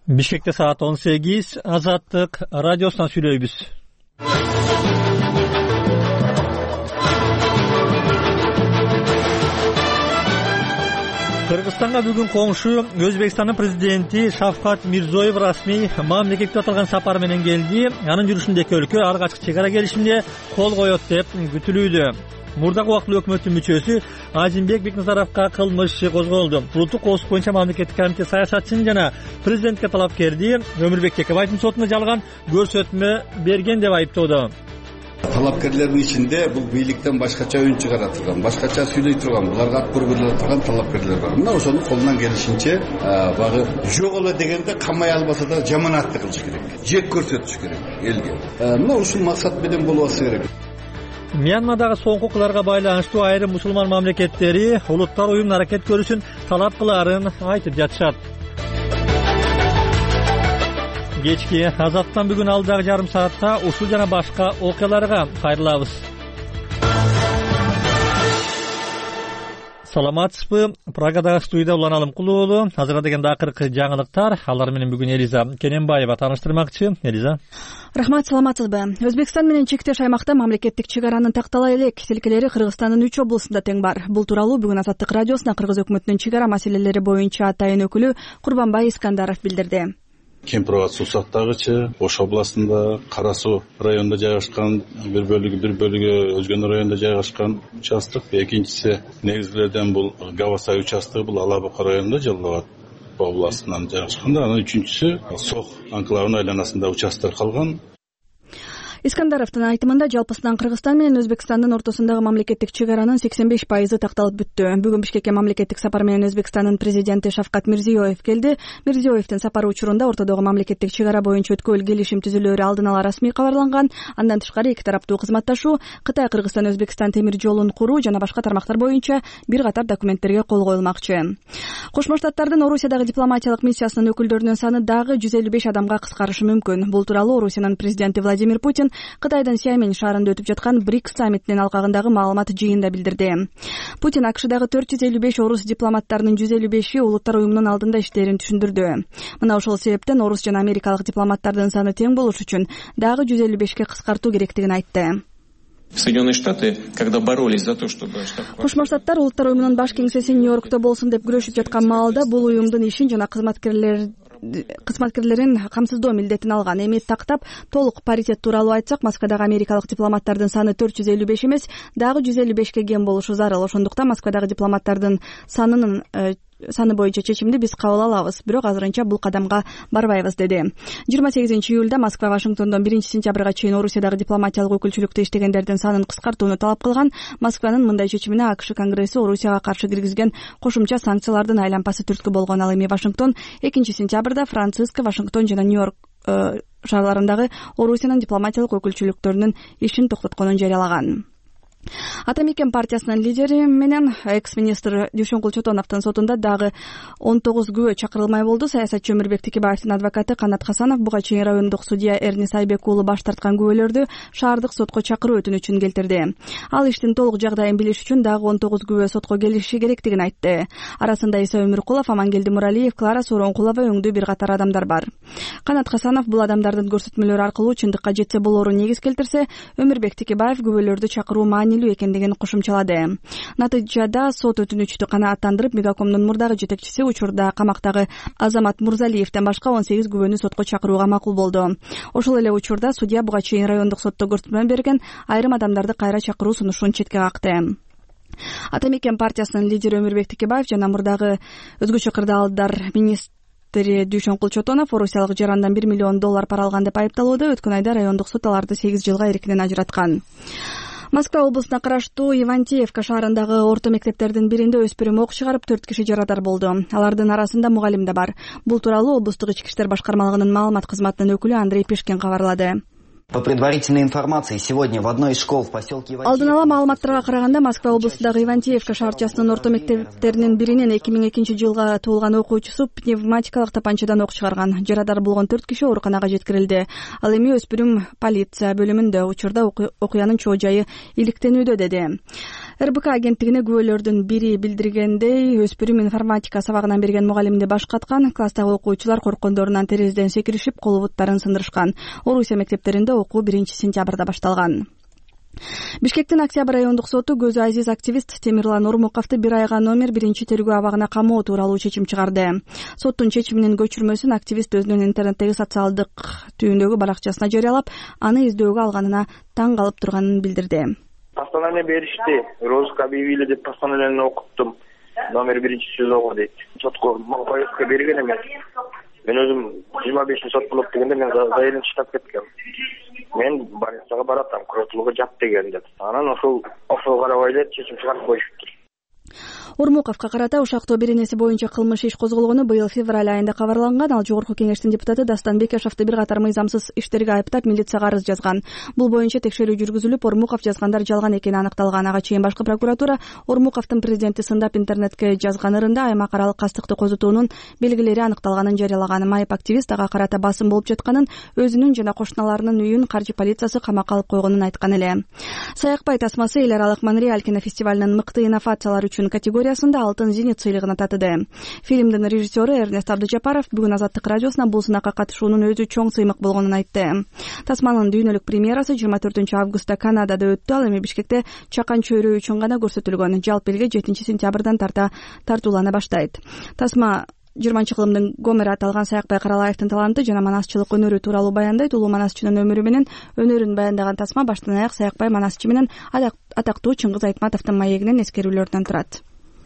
Бишкекте саат 18, Азаттык радиосунан сүйлөйбүз. Кыргызстанга бүгүн коңшу Өзбекстандын президенти Шавкат Мирзиёев расмий мамлекетке аталган сапар менен келди. Анын жүрүшүндө эки өлкө ар качкы чек ара келишимине кол коет деп күтүлүүдө. Мурдагы убактылуу өкмөттүн мүчөсү Азимбек Бекназаровго кылмыш иши козголду. Улуттук коопсуздук боюнча мамлекеттик комитет саясатчысын жана президентке талапкерди Өмүрбек Текебаевдин сотуна жалган көрсөтмө берген деп айыптоодо. Талапкерлердин ичинде бул бийликтен башкача үн чыгара турган, башкача сүйлөй турган, буларга ат көргөлө турган талапкерлер бар. Мына ошону колунан келишинче багы жок эле дегенде камай албаса да жаманатты кылыш керек. Жек көрсөтүш керек элге. Мына ушул максат менен болбошу керек. Мьянмадагы соңку окуяларга байланыштуу айрым мусулман мамлекеттери улуттар уюмунун аракет көрүшүн талап кылаарын айтып жатышат. Кечки Азаттан бүгүн алдагы жарым саатта ушул жана башка окуяларга кайрылабыз. Саламатсызбы? Прагадагы студияда Улан Алымкулуу уулу. Азыркы дегенде акыркы жаңылыктар. Алар менен бүгүн Элиза Кененбаева тааныштырмакчы. Элиза. Рахмат, саламатсызбы? Өзбекстан менен чектеш аймакта мамлекеттик чек аранын тактала элек тилкелери Кыргызстандын 3 облусунда тең бар. Бул тууралуу бүгүн Азаттык радиосуна Кыргыз өкмөтүнүн чек ара маселелери боюнча атайын өкүлү Курбанбай Искандаров билдирди. Кемпирабад суу сактагычы Ош областында Кара Суу районунда жайгашкан, бир бөлүгү Өзгөн районунда жайгашкан участок. Экинчиси негизгилерден бул Гавасай участогу, бул Алабука районунда Жалал Абад областынан жайгашкан. Анан үчүнчүсү Сох анклавынын айланасында участок калган. Искандаровдун айтымында жалпысынан Кыргызстан менен Өзбекстандын ортосундагы мамлекеттик чек аранын 85% такталып бүттү. Бүгүн Бишкекке мамлекеттик сапар менен Өзбекстандын президенти Шавкат Мирзиёев келди. Мирзиёевдин сапары учурунда ортодогу мамлекеттик чек ара боюнча өткөл келишим түзүлөөрү алдын ала расмий кабарланган. Андан тышкары эки тараптуу кызматташуу, Кытай Кыргызстан Өзбекстан темир жолун куруу жана башка тармактар боюнча бир катар документтерге кол коюлмакчы. Кошмо Штаттардын Орусиядагы дипломатиялык миссиясынын өкүлдөрүнүн саны дагы 155 адамга кыскарышы мүмкүн. Бул тууралуу Орусиянын президенти Владимир Путин Кытайдын Сиамин шаарында өтүп жаткан БРИКС саммитинин алкагындагы маалымат жыйынында билдирди. Путин АКШдагы 455 орус дипломаттарынын 155-и улуттар уюмунун алдында иштерин түшүндүрдү. Мына ошол себептен орус жана америкалык дипломаттардын саны тең болуш үчүн дагы 155-ке кыскартуу керектигин айтты. Соединенные Штаты, когда боролись за то, чтобы... Кошмо Штаттар улуттар уюмунун баш кеңсеси Нью-Йоркто болсун деп күрөшүп жаткан маалда бул уюмдун ишин жана кызматкерлерин камсыздоо милдетин алган. Эми тактап толук паритет тууралуу айтсак, Москвадагы америкалык дипломаттардын саны 455 эмес, дагы 155-ке кем болушу зарыл. Ошондуктан Москвадагы дипломаттардын саны боюнча чечимди биз кабыл алабыз, бирок азырынча бул кадамга барбайбыз, деди. 28-июлда Москва Вашингтондон 1-сентябрга чейин Орусиядагы дипломатиялык өкүлчүлүктө иштегендердин санын кыскартууну талап кылган. Москванын мындай чечимине АКШ Конгресси Орусияга каршы киргизген кошумча санкциялардын айлампасы түрткү болгон. Ал эми Вашингтон 2-сентябрда Франциско, Вашингтон жана Нью-Йорк шаарларындагы Орусиянын дипломатиялык өкүлчүлүктөрүнүн ишин токтотконун жарыялаган. Ата Мекен партиясынын лидери менен экс-министр Дүйшөнкул Чотоновдун сотунда дагы 19 күбө чакырылмай болду. Саясатчы Өмүрбек Текебаевдин адвокаты Канат Хасанов буга чейин райондук судья Эрнис Айбек уулу баш тарткан күбөлөрдү шаардык сотко чакыруу өтүнүчүн келтирди. Ал иштин толук жагдайын билиш үчүн дагы 19 күбө сотко келиши керектигин айтты. Арасында Иса Өмүркулов, Амангелди Муралиев, Клара Сооронкулова өңдүү бир катар адамдар бар. Канат Хасанов бул адамдардын көрсөтмөлөрү аркылуу чындыкка жетсе болоорун негиз келтирсе, Өмүрбек Текебаев күбөлөрдү чакыруу маанилүү экендигин кошумчалады. Натыйжада сот өтүнүчтү канааттандырып, Мегакомдун мурдагы жетекчиси учурда камактагы Азамат Мурзалиевден башка 18 күбөнү сотко чакырууга макул болду. Ошол эле учурда судья буга чейин райондук сотто көрсөтмө берген айрым адамдарды кайра чакыруу сунушун четке какты. Ата Мекен партиясынын лидери Өмүрбек Текебаев жана мурдагы өзгөчө кырдаалдар министри Дүйшөнкул Чотонов орусиялык жарандан $1 миллион пара алган деп айыпталууда. Өткөн айда райондук сот аларды 8 жылга эркинен ажыраткан. Москва облусуна караштуу Ивантеевка шаарындагы орто мектептердин биринде өспүрүм ок чыгарып 4 киши жарадар болду. Алардын арасында мугалим да бар. Бул тууралуу облустук ички иштер башкармалыгынын маалымат кызматынын өкүлү Андрей Пешкин кабарлады. По предварительной информации, сегодня в одной из школ в поселке Ивантеевка... Алдын ала маалыматтарга караганда Москва облусундагы Ивантеевка шаарчасынын орто мектептеринин биринен 2002 жылга туулган окуучусу пневматикалык тапанчадан ок чыгарган. Жарадар болгон 4 киши ооруканага жеткирилди. Ал эми өспүрүм полиция бөлүмүндө. Учурда окуянын чоо жайы иликтенүүдө, деди. РБК агенттигине күбөлөрдүн бири билдиргендей, өспүрүм информатика сабагынан берген мугалимди башкаткан, класстагы окуучулар корккондорунан терезеден секиришип, кол буттарын сындырышкан. Орусия мектептеринде окуу 1-сентябрда башталган. Бишкектин Октябрь райондук соту көзү азиз активист Темирлан Ормуковду 1 айга номер 1-тергөө абагына камоо тууралуу чечим чыгарды. Соттун чечиминин көчүрмөсүн активист өзүнүн интернеттеги социалдык түйүндөгү баракчасына жарыялап, аны издөөгө алганына таң калып турганын билдирди. Постановление беришти, розыск объявили деп постановлениени окуттум. Номер 1-СИЗОго дейт. Сотко повестка берген эмес. Мен өзүм 25 сот болот дегенде мен заявление чыгып кеткем. Мен больницага баратам, куротулууга жат деген деп. Анан ошол карабай эле чечим чыгарып коюшуптур. Ормуковго карата ушактоо беренеси боюнча кылмыш иш козголгону быйыл февраль айында кабарланган. Ал Жогорку кеңештин депутаты Дастан Бекешовду бир катар мыйзамсыз иштерге айыптап, милицияга арыз жазган. Бул боюнча текшерүү жүргүзүлүп, Ормуков жазгандар жалган экени аныкталган. Ага чейин башкы прокуратура Ормуковдун президентти сындап интернетке жазган ырында аймак аралык кастыкты козутуунун белгилери аныкталганын жарыялаган. Майып активист ага карата басым болуп жатканын, өзүнүн жана кошуналарынын үйүн каржы полициясы камакка алып койгонун айткан эле. Саякбай тасмасы эл аралык Монреаль кинофестивалынын мыкты инновациялар үчүн категориясында алтын зенит сыйлыгына татыды. Фильмдин режиссеру Эрнест Абдыжапаров бүгүн Азаттык радиосуна бул сынакка катышуунун өзү чоң сыймык болгонун айтты. Тасманын дүйнөлүк премьерасы 24-августта Канадада өттү. Ал эми Бишкекте чакан чөйрө үчүн гана көрсөтүлгөн. Жалпы элге 7-сентябрдан тартуулана баштайт. Тасма 20-кылымдын Гомер аталган Саякбай Каралаевдин таланты жана манасчылык өнөрү тууралуу баяндайт. Улуу манасчынын өмүрү менен өнөрүн баяндаган Тасма баштан аяк Саякбай манасчы менен атактуу Чыңгыз Айтматовдун маегинен эскерүүлөрдөн турат.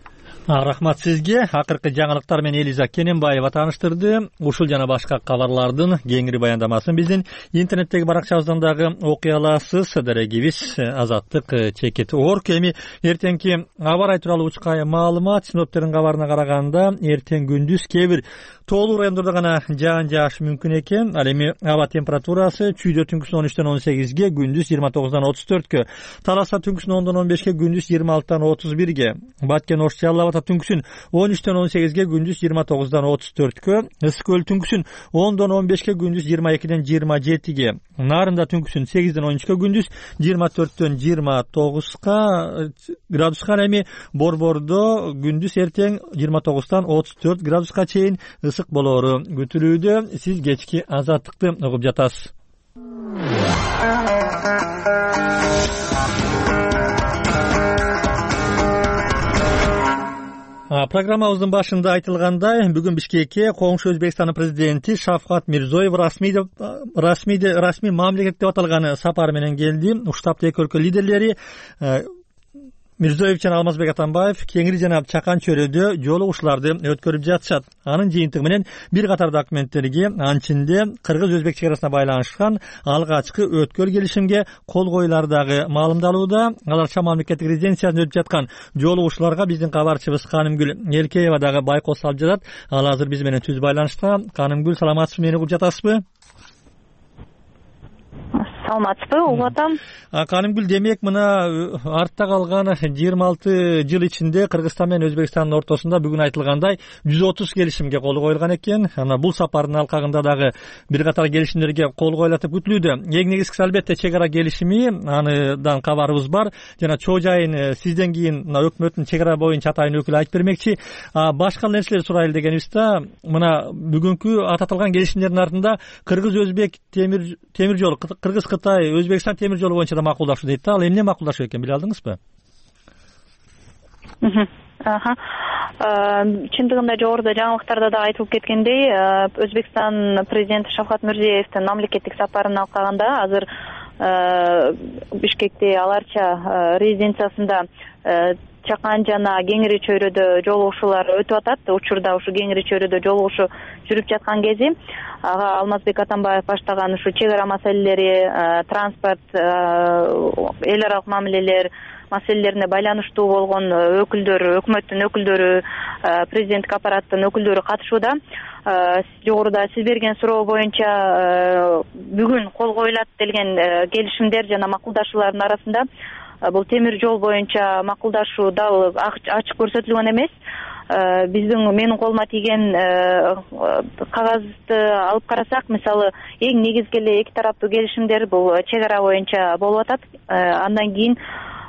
Рахмат сизге. Акыркы жаңылыктар менен Элиза Кененбаева тааныштырды. Ушул жана башка кабарлардын кеңири баяндамасын биздин интернеттеги баракчабыздан дагы окуй аласыз. Дарегибиз Азаттык чекит орг. Эми эртеңки аба ырайы тууралуу учкай маалымат. Синоптиктердин кабарына караганда эртең күндүз кээ бир тоолуу райондордо гана жаан жаашы мүмкүн экен. Ал эми аба температурасы чүйдө түнкүсүн 13-төн 18ге, күндүз 29-дан 34кө, Таласта түнкүсүн 10-дон 15ке, күндүз 26-тан 31ге, Баткен Ош Жалал түнкүсүн 13-төн 18ге, күндүз 29-дан 34кө, Ысык Көл түнкүсүн 10-дон 15ке, күндүз 22-ден 27ге, Нарында түнкүсүн 8-ден 13кө, күндүз 24-төн 29ка градуска, эми Борбордо күндүз эртең 29-тан 34 градуска чейин ысык болоору күтүлүүдө. Сиз кечки Азаттыкты угуп жатасыз. Программабыздын башында айтылгандай, бүгүн Бишкекке коңшу Өзбекстандын президенти Шавкат Мирзоев расмий мамлекет деп аталган сапар менен келди. Уштаптын эки өлкө лидерлери Мирзоев жана Алмазбек Атамбаев кеңири жана чакан чөйрөдө жолугушууларды өткөрүп жатышат. Анын жыйынтыгы менен бир катар документтерге, анчинде кыргыз-өзбек чек арасына байланышкан алгачкы өткөр келишимге кол коюлардагы маалымдалууда. Аларча мамлекеттик резиденциясында өтүп жаткан жолугушууларга биздин кабарчыбыз Канымгүл Эркеева дагы байкоо салып жатат. Ал азыр биз менен түз байланышта. Канымгүл, саламатсызбы, мени угуп жатасызбы? Саламатсызбы, угуп атам. Канымгүл, демек мына артта калган 26 жыл ичинде Кыргызстан менен Өзбекстандын ортосунда бүгүн айтылгандай 130 келишимге кол коюлган экен. Ана бул сапардын алкагында дагы бир катар келишимдерге кол коюлатып күтүлүүдө. Эң негизгиси албетте чек ара келишими, аныдан кабарыбыз бар. Жана чоо жайын сизден кийин мына өкмөттүн чек ара боюнча атайын өкүлү айтып бермекчи. Башка нерселерди сурайлы дегенибиз да, мына бүгүнкү ататылган келишимдердин артында Кыргыз-Өзбек темир жол, Кыргыз-Кытай, Өзбекстан темир жолу боюнча да макулдашуу дейт да. Ал эмне макулдашуу экен, биле алдыңызбы? Чындыгында жогоруда жаңылыктарда да айтылып кеткендей, Өзбекстан президенти Шавкат Мирзиевдин мамлекеттик сапарын алкагында азыр Бишкекте аларча резиденциясында чакан жана кеңири чөйрөдө жолугушуулар өтүп атат. Учурда ушу кеңири чөйрөдө жолугушуу жүрүп жаткан кези ага Алмазбек Атамбаев баштаган ушу чек ара маселелери, транспорт, эл аралык мамилелер маселелерине байланыштуу болгон өкүлдөр, өкмөттүн өкүлдөрү, президенттик аппараттын өкүлдөрү катышууда. Жогоруда сиз берген суроо боюнча бүгүн кол коюлат делген келишимдер жана макулдашуулардын арасында бул темир жол боюнча макулдашуу дал ачык көрсөтүлгөн эмес. Менин колума тийген кагазды алып карасак, мисалы, эң негизги эле эки тараптуу келишимдер бул чек ара боюнча болуп атат. Андан кийин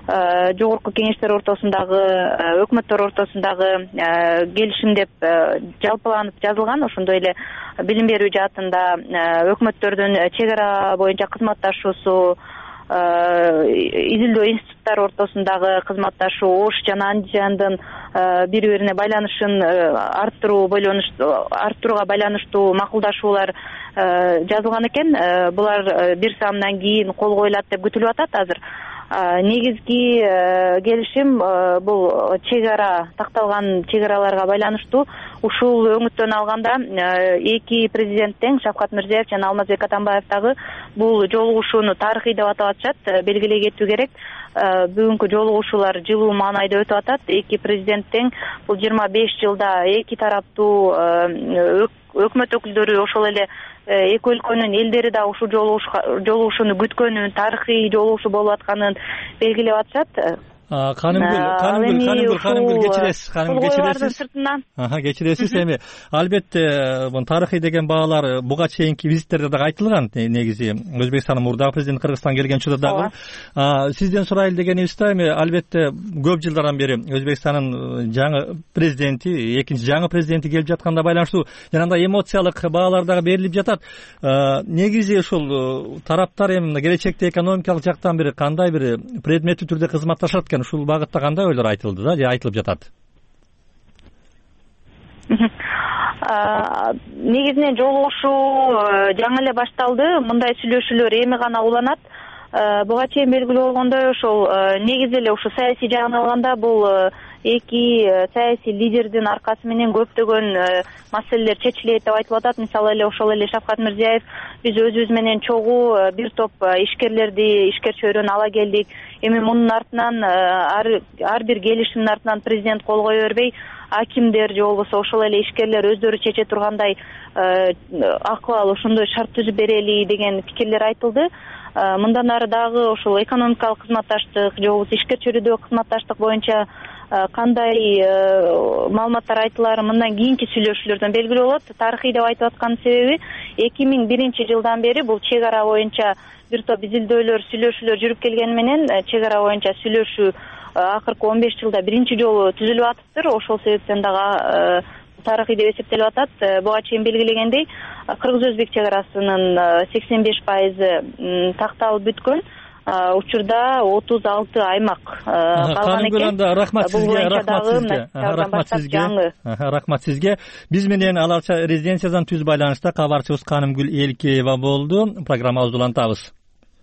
жогорку кеңештер ортосундагы өкмөттөр ортосундагы келишим деп жалпыланып жазылган. Ошондой эле билим берүү жаатында өкмөттөрдүн чек ара боюнча кызматташуусу, изилдөө институттары ортосундагы кызматташуу, Ош жана Андижандын бири бирине байланышын арттырууга байланыштуу макулдашуулар жазылган экен. Булар бир саамдан кийин кол коюлат деп күтүлүп атат азыр. Негизги келишим бул чек ара, такталган чек араларга байланыштуу. Ушул өңүттөн алганда эки президент тең, Шавкат Мирзиёев жана Алмазбек Атамбаев дагы бул жолугушууну тарыхый деп атап атышат. Белгилей кетүү керек. Бүгүнкү жолугушуулар жылуу маанайда өтүп атат. Эки президент тең бул 25 жылда эки тараптуу өкмөт өкүлдөрү, ошол эле эки өлкөнүн элдери да ушул жолугушууну күткөнүн, тарыхый жолугушуу болуп атканын белгилеп атышат. Канымгүл кечиресиз. Эми албетте тарыхый деген баалар буга чейинки визиттерде дагы айтылган. Негизи Өзбекстандын мурдагы президенти Кыргызстанга келген учурда дагы сизден сурайлы дегенибизде, эми албетте көп жылдардан бери Өзбекстандын жаңы президенти, экинчи жаңы президенти келип жатканда байланыштуу жанагындай эмоциялык баалар дагы берилип жатат. Негизи ушул тараптар эми келечекте экономикалык жактан бир кандай бир предметтүү түрдө кызматташат экен? Ушул багытта кандай ойлор айтылды да, же айтылып жатат? Негизинен жолугушуу жаңы эле башталды. Мындай сүйлөшүүлөр эми гана уланат. Буга чейин белгилүү болгондой, ошол негизи эле ушу саясий жагын алганда бул эки саясий лидердин аркасы менен көптөгөн маселелер чечилет деп айтылып атат. Мисалы эле ошол эле Шавкат Мирзиёев биз өзүбүз менен чогуу бир топ ишкерлерди, ишкер чөйрөнү ала келдик. Эми мунун артынан ар бир келишимдин артынан президент кол кое бербей, акимдер же болбосо ошол эле ишкерлер өздөрү чече тургандай акыбал ошондой шарт түзүп берели деген пикирлер айтылды. Мындан ары дагы ошол экономикалык кызматташтык же болбосо ишкер чөйрөдөгү кызматташтык боюнча кандай маалыматтар айтылары мындан кийинки сүйлөшүүлөрдөн белгилүү болот. Тарыхый деп айтып аткан себеби 2001 жылдан бери бул чек ара боюнча бир топ изилдөөлөр, сүйлөшүүлөр жүрүп келгени менен чек ара боюнча сүйлөшүү акыркы 15 жылда биринчи жолу түзүлүп атыптыр. Ошол себептен дагы тарыхый деп эсептелип атат. Буга чейин белгилегендей, кыргыз-өзбек чек арасынын 85% такталып бүткөн. Учурда 36 аймак калган экен. Рахмат сизге. Биз менен Аларча резиденциядан түз байланышта кабарчыбыз Канымгүл Элкеева болду. Программабызды улантабыз.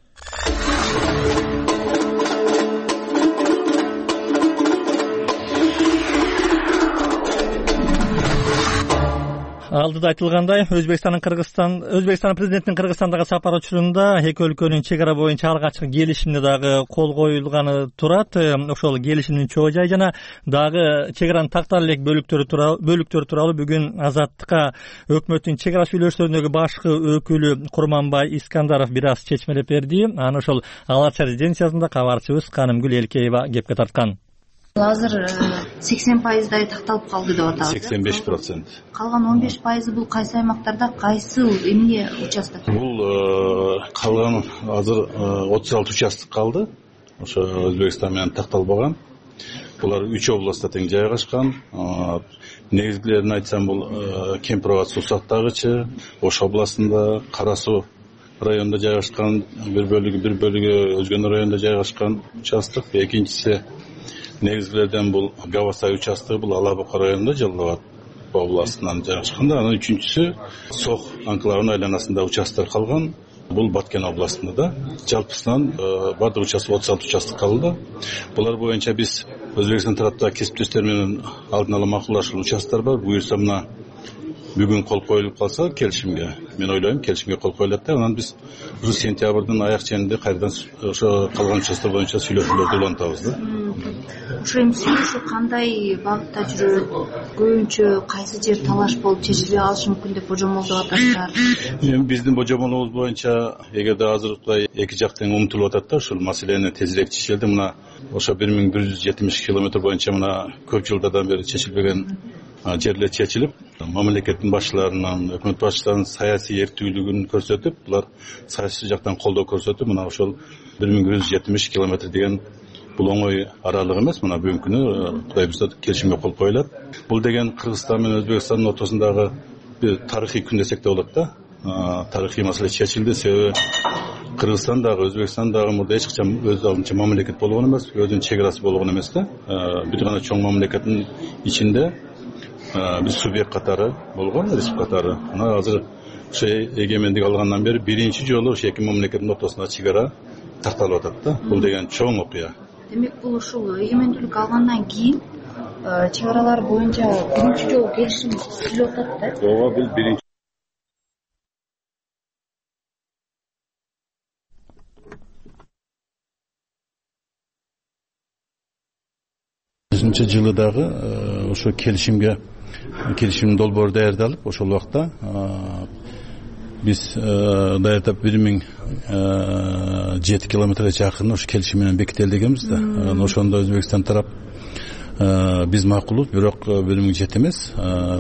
Алдыда айтылгандай, Өзбекстандын президентинин Кыргызстандагы сапары учурунда эки өлкөнүн чек ара боюнча алгачкы келишимине дагы кол коюлганы турат. Ошол келишимдин чоо жай жана дагы чек аранын тактала элек бөлүктөрү тууралуу бүгүн Азаттыкка өкмөттүн чек ара сүйлөшүүлөрүндөгү башкы өкүлү Курманбай Искандаров бир аз чечмелеп берди. Аны ошол Аларча резиденциясында кабарчыбыз Канымгүл Элкеева кепке тарткан. Азыр 80%дай такталып калды деп атабыз. 85%. Калган 15% бул кайсы аймактарда, кайсы эмне участок? Бул калган азыр 36 участок калды. Ошо Өзбекстан менен такталбаган. Булар 3 областта тең жайгашкан. Негизгилерин айтсам, бул Кемпироват Сусактагычы, Ош областында, Кара Суу районунда жайгашкан, бир бөлүгү Өзгөн районунда жайгашкан участок. Экинчиси негизгилерден бул Гавасай участогу, бул Алабука районунда, Жалал-Абад областынан жайгашкан. Анан үчүнчүсү Сох анклавынын айланасында участок калган. Бул Баткен областында да. Жалпысынан бардык участок 36 участок калды. Булар боюнча биз Өзбекстан тараптагы кесиптештер менен алдын ала макулдашкан участоктор бар. Буюрса мына бүгүн кол коюлуп калса келишимге, мен ойлойм келишимге кол коюлат да, анан биз ушу сентябрдын аяк ченинде кайрадан ошо калган участоктор боюнча сүйлөшүүлөрдү улантабыз да. Ошо эми сүйлөшүү кандай багытта жүрөт? Көбүнчө кайсы жер талаш болуп чечилбей калышы мүмкүн деп божомолдоп атасыздар? Эми биздин божомолубуз боюнча эгерде азыркы эки жак тең умтулуп атат да, ушул маселени тезирээк чечилди. Мына ошо 1170 километр боюнча мына көп жылдардан бери чечилбеген жерлер чечилип, мамлекеттин башчыларынан, өкмөт башчыларынын саясий эрктүүлүгүн көрсөтүп, булар саясий жактан колдоо көрсөтүп, мына ошол 1170 километр деген бул оңой аралык эмес. Мына бүгүнкү күнү Кудай буйрса келишимге кол коюлат. Бул деген Кыргызстан менен Өзбекстандын ортосундагы бир тарыхый күн десек де болот да. Тарыхый маселе чечилди. Себеби Кыргызстан дагы Өзбекстан дагы мурда эч качан өз алдынча мамлекет болгон эмес, өзүнүн чек арасы болгон эмес да. Бир гана чоң мамлекеттин ичинде биз субъект катары болгон, республика катары. Мына азыр ошо эгемендик алгандан бери биринчи жолу ошо эки мамлекеттин ортосуна чек ара такталып атат да. Бул деген чоң окуя. Демек бул ушул эгемендүүлүк алгандан кийин чек аралар боюнча биринчи жолу келишим түзүлүп атат да. Ооба, бул биринчи 2000 жылы дагы ошо келишим долбоору даярдалып, ошол убакта биз даярдап 1007 километрге жакын ошо келишим менен бекители дегенбиз да. Ошондо Өзбекстан тарап биз макулбуз, бирок 1007 эмес,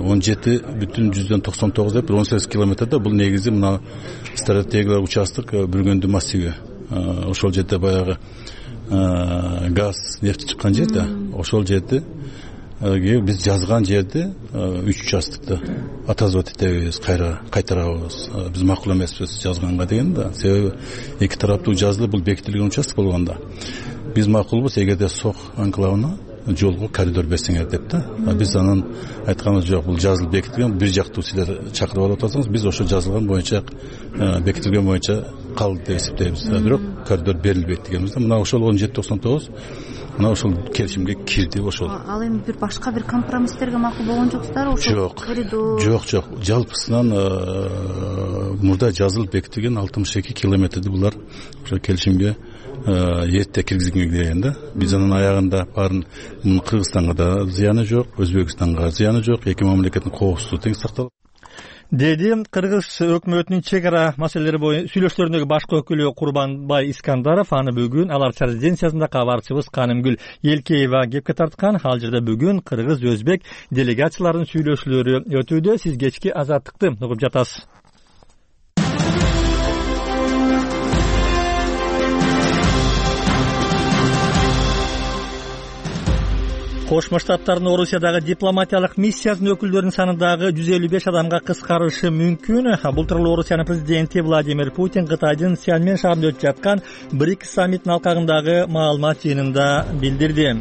17,99 деп 18 километрде. Бул негизи мына стратегиялык участок Бүргөндү массиви. Ошол жерде баягы газ, нефть чыккан жер да. Ошол жерде биз жазган жерде 3 участокты отозвать этебиз, кайтарабыз. Биз макул эмеспиз жазганга деген да. Себеби эки тараптуу жазылып бул бекитилген участок болгондо биз макулбуз, эгерде Сох анклавына жолго коридор берсеңер деп да. Биз анан айтканыбыз жок, бул жазылып бекитилген, бир жактуу силер чакырып алып атасыңыз, биз ошо жазылган боюнча, бекитилген боюнча калды деп эсептейбиз. Бирок коридор берилбейт дегенбиз да. Мына ошол 1799 мына ошол келишимге кирди ошол. Ал эми бир башка бир компромисстерге макул болгон жоксуздарбы? Жок. Жок. Жалпысынан мурда жазылып бекитилген 62 километрди булар ошо келишимге эрте киргизген деген да. Биз анын аягында баарын Кыргызстанга да зыяны жок, Өзбекстанга зыяны жок, эки мамлекеттин коопсуздугу тең сакталат деди Кыргыз өкмөтүнүн чек ара маселелери боюнча сүйлөшүүлөрүндөгү башкы өкүлү Курбанбай Искандаров. Аны бүгүн алар резиденциясында кабарчыбыз Канымгүл Элкеева кепке тарткан. Ал жерде бүгүн Кыргыз өзбек делегацияларынын сүйлөшүүлөрү өтүүдө. Сиз кечки Азаттыкты угуп жатасыз. Кошмо Штаттардын Орусиядагы дипломатиялык миссиясынын өкүлдөрүнүн саны дагы 155 адамга кыскарышы мүмкүн. Бул тууралуу Орусиянын президенти Владимир Путин Кытайдын Сянмен шаарында өтүп жаткан БРИКС саммитинин алкагындагы маалымат жыйынында билдирди.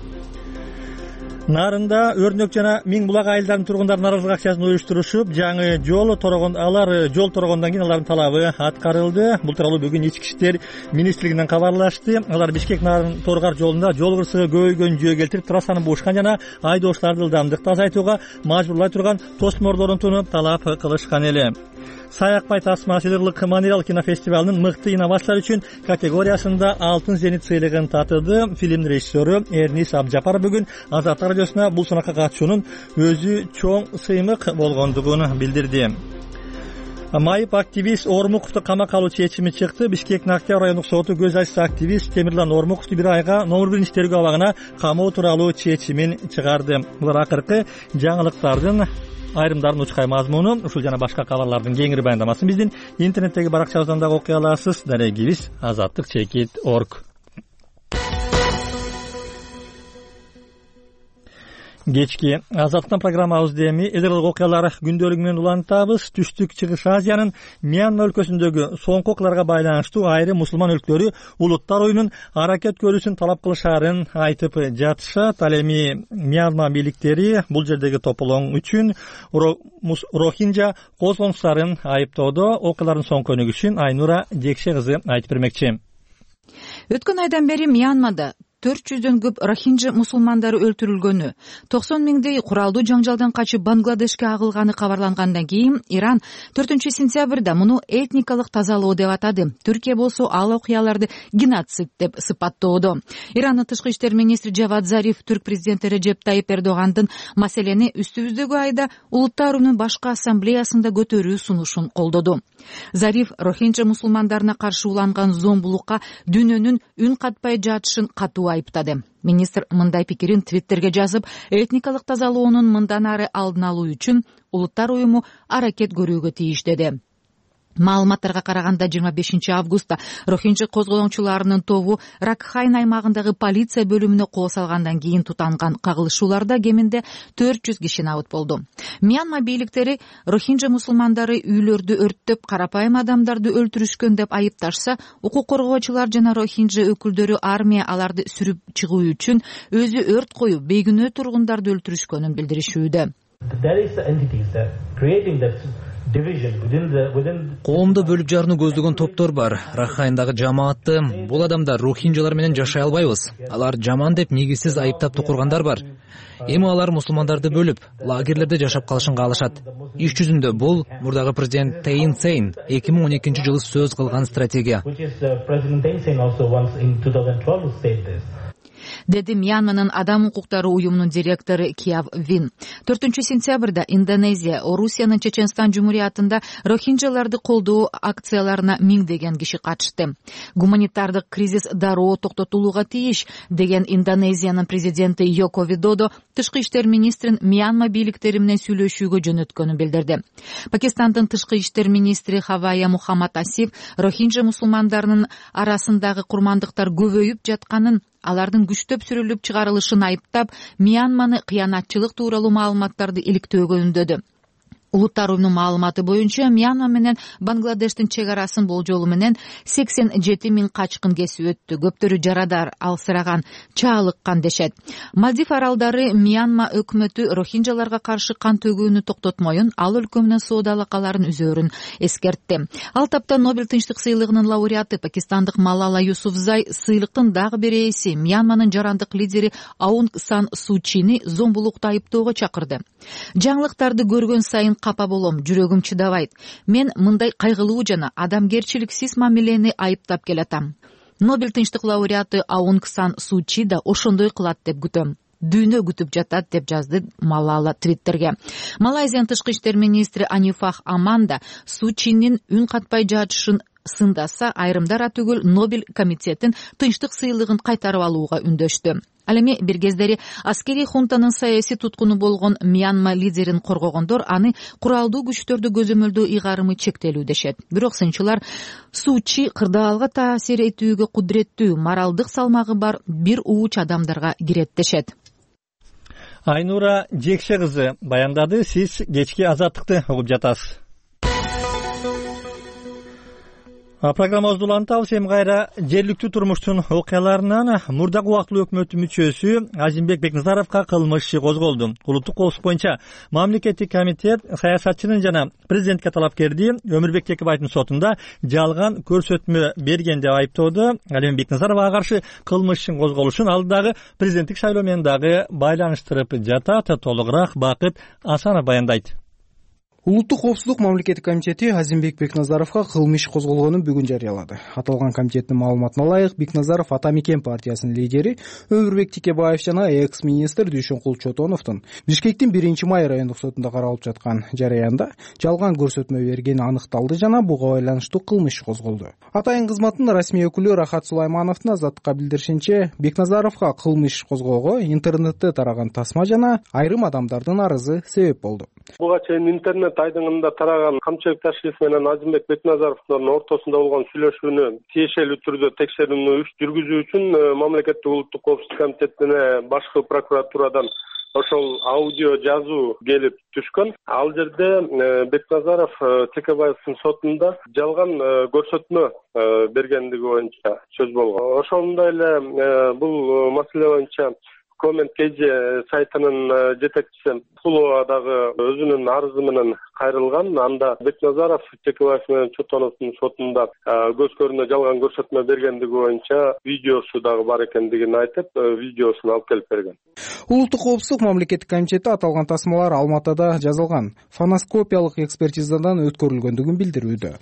Нарында өрнөк жана Миң булак айылдарынын тургундары нааразылык акциясын уюштурушуп, жаңы жол торгондон кийин алардын талабы аткарылды. Бул тууралуу бүгүн Ички иштер министрлигинен кабарлашты. Алар Бишкек Нарын Торгар жолунда жол кырсыгы көбөйгөн жөө келтирип, трассаны бушкан жана айдоочуларды ылдамдыкты азайтууга мажбурлай турган тосморду орнотууну талап кылышкан эле. Саякбай тасма сыйлык Манирал кинофестивалынын мыкты инновациялар үчүн категориясында алтын зенит сыйлыгын татыды. Фильмдин режиссеру Эрнис Абжапар бүгүн Азаттык радиосуна бул сынакка катышуунун өзү чоң сыймык болгондугун билдирди. Майып активист Ормуковду камакка алуу чечими чыкты. Бишкектин Октябрь райондук соту көз ачса активист Темирлан Ормуковду 1 айга номер 1 тергөө абагына камоо тууралуу чечимин чыгарды. Булар акыркы жаңылыктардын айрымдарын учкай мазмуну. Ушул жана башка кабарлардын кеңири баяндамасын биздин интернеттеги баракчабыздан дагы окуй аласыз. Дарегибиз azattik.org. Кечки Азаттыктан программабызды эми эл аралык окуялар күндөлүгү менен улантабыз. Түштүк Чыгыш Азиянын Мьянма өлкөсүндөгү соңку окуяларга байланыштуу айрым мусулман өлкөлөрү улуттар оюнун аракет көрүүсүн талап кылышаарын айтып жатышат. Ал эми Мьянма бийликтери бул жердеги тополоң үчүн Рохинджа козгонуштарын айыптоодо. Окуялардын соң көнүгүшүн Айнура Жекше кызы айтып бермекчи. Өткөн айдан бери Мьянмада 400дөн көп рохинджа мусулмандары өлтүрүлгөнү, 90 миңдей куралдуу жаңжалдан качып Бангладешке агылганы кабарлангандан кийин Иран 4-сентябрда муну этникалык тазалоо деп атады. Түркия болсо ал окуяларды геноцид деп сыпаттоодо. Ирандын тышкы иштер министри Джавад Зариф түрк президенти Реджеп Тайип Эрдогандын маселени үстүбүздөгү айда Улуттар уюмунун башкы ассамблеясында көтөрүү сунушун колдоду. Зариф рохинджа мусулмандарына каршы уланган зомбулукка дүйнөнүн үн катпай жатышын катуу айыптады. Министр мындай пикирин Твиттерге жазып, этникалык тазалоонун мындан ары алдын алуу үчүн Улуттар уюму аракет көрүүгө тийиш деди. Маалыматтарга караганда 25 августта рохинджа козголоочуларынын тобу Ракхайн аймагындагы полиция бөлүмүнө кол салгандан кийин тутанган кагылышууларда кеминде 400 киши набыт болду. Мьянма бийликтери рохинджа мусулмандары үйлөрдү өрттөп, карапайым адамдарды өлтүрүшкөн деп айыпташса, укук коргоочулар жана рохинджа өкүлдөрү армия аларды сүрүп чыгуу үчүн өзү өрт коюп, бейгүнөө тургундарды өлтүрүшкөнүн билдиришүүдө. Коомду бөлүп жарууну көздөгөн топтор бар. Ракхайндагы жамаатты бул адамдар рохинджалар менен жашай албайбыз. Алар жаман деп негизсиз айыптап тукургандар бар. Эми алар мусулмандарды бөлүп, лагерлерде жашап калышын каалашат. Иш жүзүндө бул мурдагы президент Тейн Цейн 2012-жылы сөз кылган стратегия. Деди Мьянманын адам укуктары уюмунун директору Кияв Вин. 4-сентябрда Индонезия, Орусиянын Чеченстан жумуриятында рохинджаларды колдоо акцияларына миңдеген киши катышты. Гуманитардык кризис дароо токтотулууга тийиш деген Индонезиянын президенти Йоко Видодо тышкы иштер министрин Мьянма бийликтери менен сүйлөшүүгө жөнөткөнүн билдирди. Пакистандын тышкы иштер министри Хавая Мухаммад Асиф рохинджа мусулмандарынын арасындагы курмандыктар көбөйүп жатканын, алардын күчтөп сүрүлүп чыгарылышын айыптап, Мьянманы кыянатчылык тууралуу маалыматтарды иликтөөгө үндөдү. Улуттар уюмунун маалыматы боюнча Мьянма менен Бангладештин чек арасын болжолу менен 87 000 качкын кесип өттү. Көптөрү жарадар, алсыраган, чаалыккан дешет. Мальдив аралдары Мьянма өкмөтү рохинджаларга каршы кан төгүүнү токтотмоюн, ал өлкө менен соода алакаларын үзөөрүн эскертти. Ал тапта Нобель тынчтык сыйлыгынын лауреаты пакистандык Малала Юсуфзай сыйлыктын дагы бир ээси Мьянманын жарандык лидери Аунг Сан Су Чини зомбулукта айыптоого чакырды. Жаңылыктарды көргөн сайын капа болом, жүрөгүм чыдабайт. Мен мындай кайгылуу жана адамгерчиликсиз мамилени айыптап келатам. Нобель тынчтык лауреаты Аунг Сан Су Чи да ошондой кылат деп күтөм. Дүйнө күтүп жатат деп жазды Малала Твиттерге. Малайзиянын тышкы иштер министри Анифах Аманда Су Чинин үн катпай жатышын сындаса, айрымдар атүгүл Нобель комитетин тынчтык сыйлыгын кайтарып алууга үндөштү. Ал эми бир кездери аскерий хунтанын саясий туткуну болгон Мьянма лидерин коргогондор аны куралдуу күчтөрдү көзөмөлдөө ыйгарымы чектелүү дешет. Бирок сынчылар Су Чи кырдаалга таасир этүүгө кудуреттүү, моралдык салмагы бар бир ууч адамдарга кирет дешет. Айнура Жекше кызы баяндады. Сиз кечки Азаттыкты угуп жатасыз. Программабызды улантабыз. Эми кайра жергиликтүү турмуштун окуяларынан мурдагы убактылуу өкмөттүн мүчөсү Азимбек Бекназаровго кылмыш иши козголду. Улуттук коопсуздук боюнча мамлекеттик комитет саясатчынын жана президентке талапкерди Өмүрбек Текебаевдин сотунда жалган көрсөтмө берген деп айыптоодо. Ал эми Бекназаровго каршы кылмыш ишин козголушун ал дагы президенттик шайлоо менен дагы байланыштырып жатат. Толугураак Бакыт Асанов баяндайт. Улуттук коопсуздук мамлекеттик комитети Азимбек Бекназаровго кылмыш иш козголгонун бүгүн жарыялады. Аталган комитеттин маалыматына ылайык, Бекназаров Ата Мекен партиясынын лидери Өмүрбек Текебаев жана экс-министр Дүйшөнкул Чотоновдун Бишкектин 1-май райондук сотунда каралып жаткан жараянда жалган көрсөтмө бергени аныкталды жана буга байланыштуу кылмыш иш козголду. Атайын кызматтын расмий өкүлү Рахат Сулаймановдун Азаттыкка билдиришинче, Бекназаровго кылмыш иш козгоого интернетте тараган тасма жана айрым адамдардын арызы себеп болду. Буга чейин интернет айдыңында тараган Камчылык Ташиев менен Азимбек Бекназаровдун ортосунда болгон сүйлөшүүнү тиешелүү түрдө текшерүүнү жүргүзүү үчүн мамлекеттик улуттук коопсуздук комитетине башкы прокуратурадан ошол аудио жазуу келип түшкөн. Ал жерде Бекназаров Текебаевдин сотунда жалган көрсөтмө бергендиги боюнча сөз болгон. Ошондой эле бул маселе боюнча Коммент KG сайтынын жетекчиси Куловадагы өзүнүн арызы менен кайрылган. Анда Бекназаров Текебаев менен Чотоновдун сотунда көз көрүнө жалган көрсөтмө бергендиги боюнча видеосу дагы бар экендигин айтып, видеосун алып келип берген. Улуттук коопсуздук мамлекеттик комитети аталган тасмалар Алматыда жазылган фоноскопиялык экспертизадан өткөрүлгөндүгүн билдирүүдө.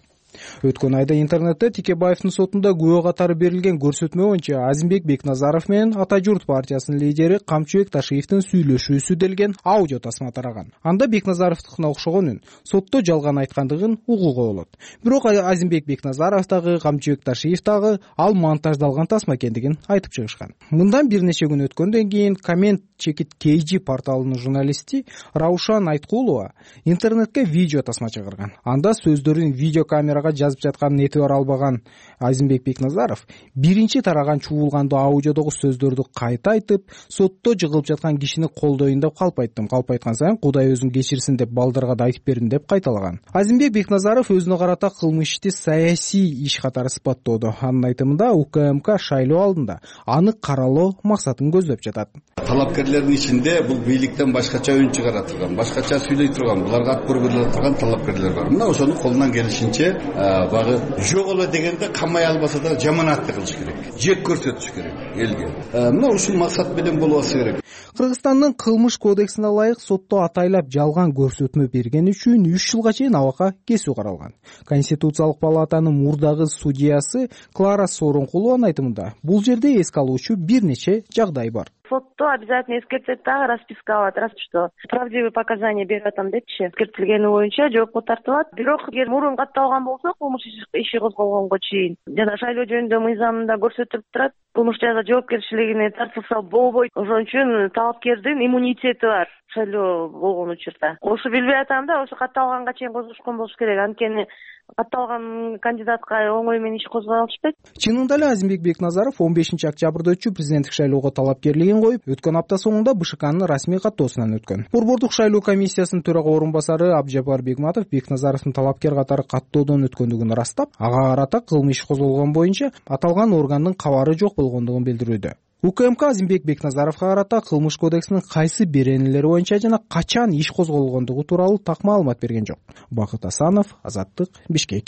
Өткөн айда интернетте Текебаевдин сотунда күбө катары берилген көрсөтмө боюнча Азимбек Бекназаров менен Ата журт партиясынын лидери Камчыбек Ташиевдин сүйлөшүүсү делген аудио тасма тараган. Анда Бекназаровдукуна окшогон үн сотто жалган айткандыгын угууга болот. Бирок Азимбек Бекназаров дагы Камчыбек Ташиев дагы ал монтаждалган тасма экендигин айтып чыгышкан. Мындан бир нече күн өткөндөн кийин Коммент Чекит KG порталынын журналисти Раушан Айткулова интернетке видео тасма чыгарган. Анда сөздөрүн видеокамерага жазып жатканын этибар албаган Азимбек Бекназаров биринчи тараган чуулгандуу аудиодогу сөздөрдү кайта айтып, сотто жыгылып жаткан кишини колдойюн деп калп айттым. Калп айткан сайын Кудай өзүн кечирсин деп балдарга да айтып бердим деп кайталаган. Азимбек Бекназаров өзүнө карата кылмыш ишти саясий иш катары сыпаттоодо. Анын айтымында УКМК шайлоо алдында аны каралоо максатын көздөп жатат. Талапкерлердин ичинде бул бийликтен башкача үн чыгаратылган, башкача сүйлөй турган, буларга ат көргөлө турган талапкерлер бар. Мына ошону колунан келишинче багы жок эле дегенде камай албаса да жаманатты кылыш керек. Жек көрсөтүш керек элге. Мына ушул максат менен болбосы керек. Кыргызстандын кылмыш кодексине ылайык сотто атайлап жалган көрсөтмө берген үчүн 3 жылга чейин абакка кесүү каралган. Конституциялык палатанын мурдагы судьясы Клара Сооронкулованын айтымында бул жерде эске алуучу бир нече жагдай бар. Сотто обязательно эскертет дагы расписка алат, раз что правдивый показания берип атам депчи, эскертилгени боюнча жоопко тартылат. Бирок эгер мурун катталган болсо кылмыш иши козголгонго чейин жана шайлоо жөнүндө мыйзамында көрсөтүлүп турат, кылмыш жаза жоопкерчилигине тартылса болбойт. Ошон үчүн талапкердин иммунитети бар шайлоо болгон учурда. Ошо билбей атам да, ошо катталганга чейин козгошкон болуш керек. Анткени катталган кандидатка оңой менен иш козгой алышпайт. Чынында эле Азимбек Бекназаров 15 октябрда өтчү президенттик шайлоого талапкерлигин коюп, өткөн апта соңунда БШКнын расмий каттоосунан өткөн. Борбордук шайлоо комиссиясынын төрага орун басары Абжапар Бегматов Бекназаровдун талапкер катары каттоодон өткөндүгүн ырастап, ага карата кылмыш иш козголгон боюнча аталган органдын кабары жок болгондугун билдирүүдө. УКМК Азимбек Бекназаровго карата кылмыш кодексинин кайсы беренелери боюнча жана качан иш козголгондугу тууралуу так маалымат берген жок. Бакыт Асанов, Азаттык, Бишкек.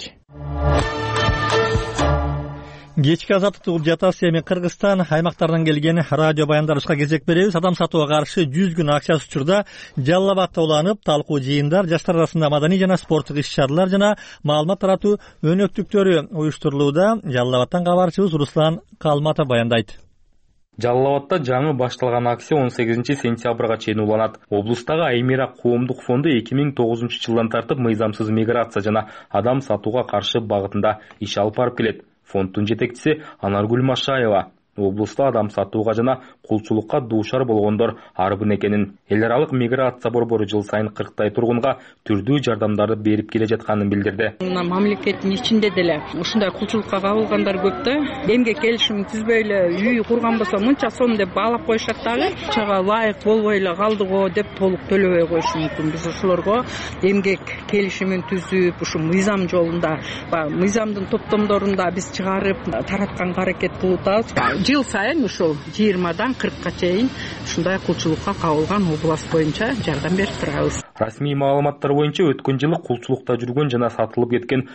Кечки Азаттыкты угуп жатасыз. Эми Кыргызстан аймактарынан келген радио баяндарыбызга кезек беребиз. Адам сатууга каршы 100 күн акчасы учурда Жалал Абадта уланып, талкуу жыйындар, жаштар арасында маданий жана спорттук иш-чаралар жана маалымат таратуу өнөктүктөрү уюштурулууда. Жалал Абадтан кабарчыбыз Руслан Калматов баяндайт. Жалал Абадта жаңы башталган акция 18 сентябрга чейин уланат. Облустагы Аймира коомдук фонду 2009 жылдан тартып мыйзамсыз миграция жана адам сатууга каршы багытында иш алып барып келет. Фонддун жетекчиси Анаргүл Машаева облуста адам сатууга жана кулчулукка дуушар болгондор арбын экенин, эл аралык миграция борбору жыл сайын 40 тургунга түрдүү жардамдарды берип келе жатканын билдирди. Мамлекеттин ичинде деле ушундай кулчулукка кабылгандар көп да. Эмгек келишим түзбөй эле үй курган болсо мынча сом деп баалап коюшат дагы. Чага ылайык болбой эле калдыго деп толук төлөбөй коюшу мүмкүн. Биз ошолорго эмгек келишимин түзүп, ушу мыйзам жолунда, мыйзамдын топтомдорунда биз чыгарып таратканга аракет кылып атабыз. Жыл сайын ушул 20дан 40ка чейин ушундай кулчулукка кабылган область боюнча жардам берип турабыз. Расмий маалыматтар боюнча өткөн жылы кулчулукта жүргөн жана сатылып кеткен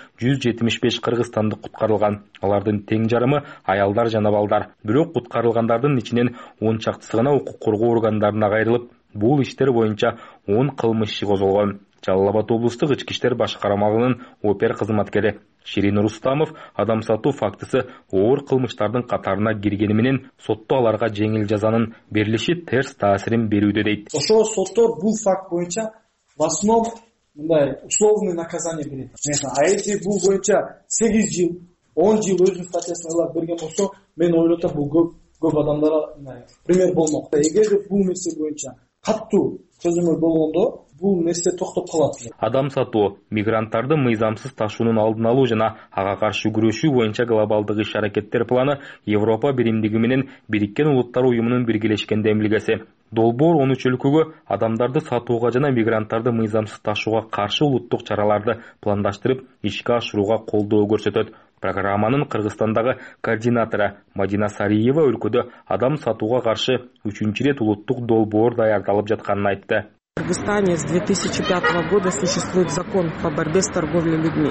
175 кыргызстандык куткарылган. Алардын тең жарымы аялдар жана балдар. Бирок куткарылгандардын ичинен 10 чактысына укук коргоо органдарына кайрылып, бул иштер боюнча 10 кылмыш иши козголгон. Жалал Абад облустук ички иштер башкармалыгынын опер кызматкери Ширин Рустамов адам сатуу фактысы оор кылмыштардын катарына киргени менен сотто аларга жеңил жазанын берилиши терс таасирин берүүдө дейт. Ошо сотто бул факт боюнча в основ мындай условный наказание берет. А если бул боюнча 8 жыл, 10 жыл өзүнүн статьясына ылап берген болсо, мен ойлотом бул көп адамдарга пример болмок. Эгерде бул нерсе боюнча каттуу чөзүмдөр болгондо бул нерсе токтоп калат. Адам сатуу, мигранттарды мыйзамсыз ташуунун алдын алуу жана ага каршы күрөшүү боюнча глобалдык иш-аракеттер планы Европа биримдиги менен Бириккен Улуттар уюмунун биргелешкен демилгеси. Долбоор 13 өлкөгө адамдарды сатууга жана мигранттарды мыйзамсыз ташууга каршы улуттук чараларды пландаштырып, ишке ашырууга колдоо көрсөтөт. Программанын Кыргызстандагы координатору Мадина Сариева өлкөдө адам сатууга каршы 3-чү рет улуттук долбоор даярдалып жатканын айтты. В Кыргызстане с 2005 года существует закон по борьбе с торговлей людьми.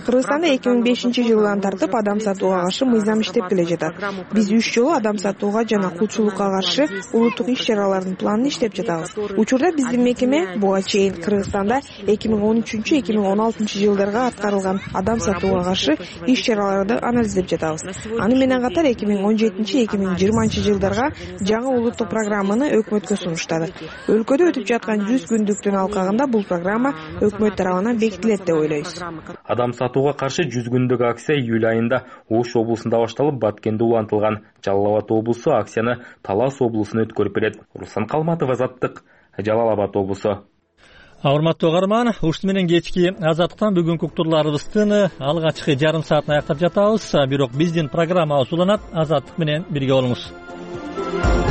Кыргызстанда 2005-жылдан тартып адам сатууга каршы мыйзам иштеп келе жатат. Биз 3 жолу адам сатууга жана кулчулукка каршы улуттук иш-чаралардын планын иштеп жатабыз. Учурда биздин мекеме буга чейин Кыргызстанда 2013-2016 жылдарга аткарылган адам сатууга каршы иш-чараларды анализдеп жатабыз. Аны менен катар 2017-2020 жылдарга жаңы улуттук программаны өкмөткө сунуштадык. Өлкөдө өтүп жаткан 100 күндүктүн алкагында бул программа өкмөт тарабынан бекитилет деп ойлойбуз. Адам сатууга каршы 100 күндүк акция июль айында Ош облусунда башталып, Баткенде улантылган. Жалал Абад облусу акцияны Талас облусуна өткөрүп берет. Руслан Калматов, Азаттык, Жалал Абад облусу. Урматтуу угарман, ушуну менен кечки Азаттыктан бүгүнкү уктурларыбыздын алгачкы жарым саатын аяктап жатабыз. Бирок биздин программабыз уланат. Азаттык менен бирге болуңуз.